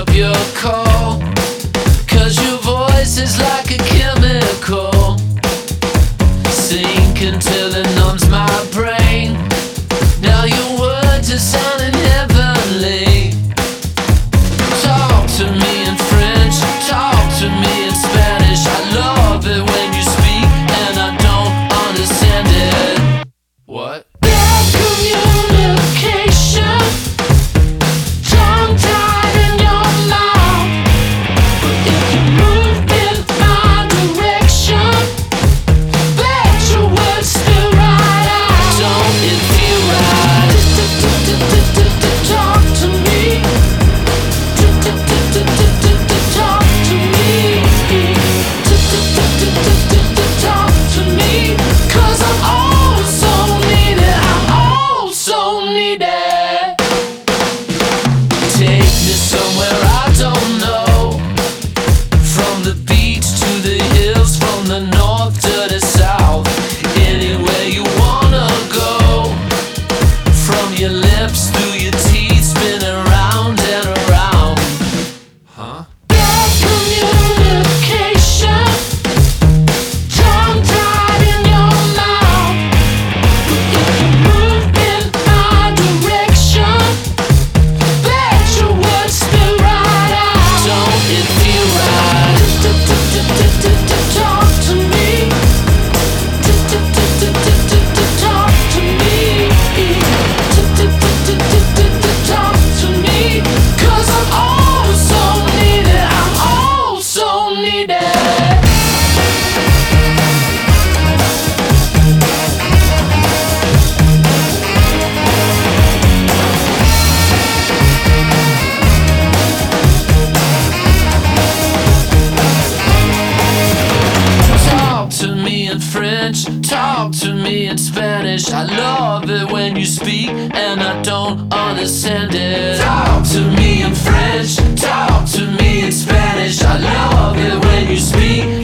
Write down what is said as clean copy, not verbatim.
up your call, 'cause your voice is like a chemical, sinking till it numbs my brain. Now your words are sounding heavenly. Talk to me in French, talk to me in Spanish. I love it when you speak and I don't understand it. What? Bad communication, tongue-tied in your mouth. But if you move in my direction, let your words spill right out. Don't it feel right? Talk to me. Talk to me. Talk to me. 'Cause I'm oh so needed. I'm oh so needed. Take me somewhere I don't know, from the beach to the hills, from the north to the south. Anywhere you wanna go, from your lips through your teeth, spinning round and around. Huh? Bad communication, tongue-tied in your mouth. But if you move in my direction, let your words spill right out. Don't it feel right? Talk to me. Talk to me. Talk to me. 'Cause I'm oh so needed. I'm oh so needed. Talk to me in French, talk to me in Spanish. I love it when you speak and I don't understand it. Talk to me in French, talk to me in Spanish. I love it when you speak